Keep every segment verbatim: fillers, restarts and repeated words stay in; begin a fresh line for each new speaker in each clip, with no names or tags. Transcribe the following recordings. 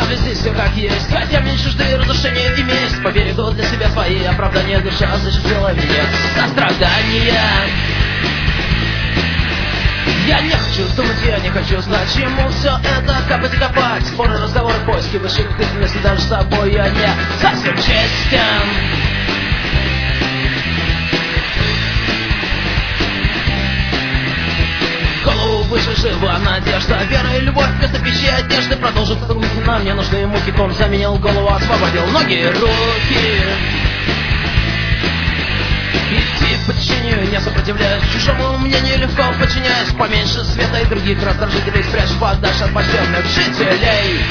оставлю здесь все как есть. Хотя мне чужды разрушения и месть. Поберегу для себя свои оправдания. Душа защитила меня от страдания. Я не хочу думать, я не хочу знать, чему все это копать и копать. Споры, разговоры, поиски высших если даже с собой я не совсем честен. Голову выше жива надежда, вера и любовь вместо пищи и одежды. Продолжив руки, нам не нужны муки. Он заменил голову, освободил ноги, руки. Идти в подчинению, не сопротивляясь чужому мнению, легко подчиняясь. Поменьше света и других раздражителей, спрячь подальше от почтенных жителей.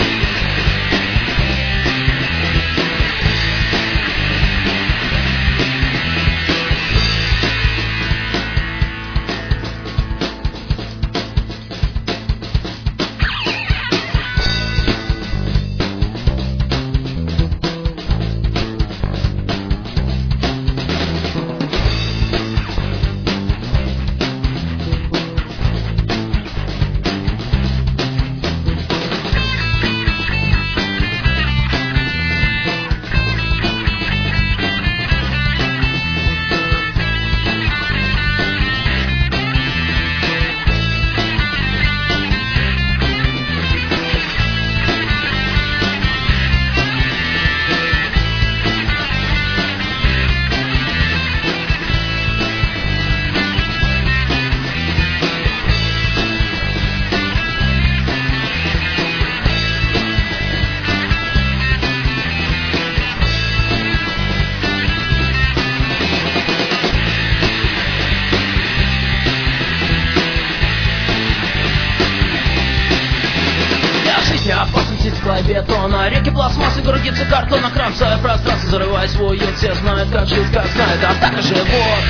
Стекла и бетона, реки пластмассы, грудицы картона, кромсая пространство, зарываясь в уют. Все знают, как жить, как знает, а так и живут.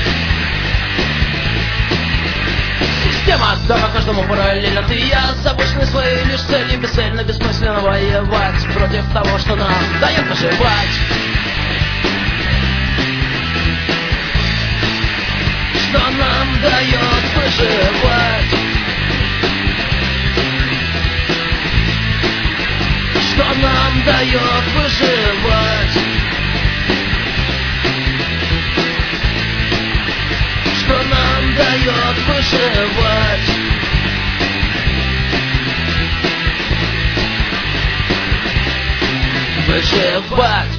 Система дана каждому параллельно. Ты и я забочены своей лишь целью, бесцельно, бессмысленно воевать против того, что нам дает выживать. Что нам дает выживать. Что нам дает выживать. Что нам дает выживать. Выживать.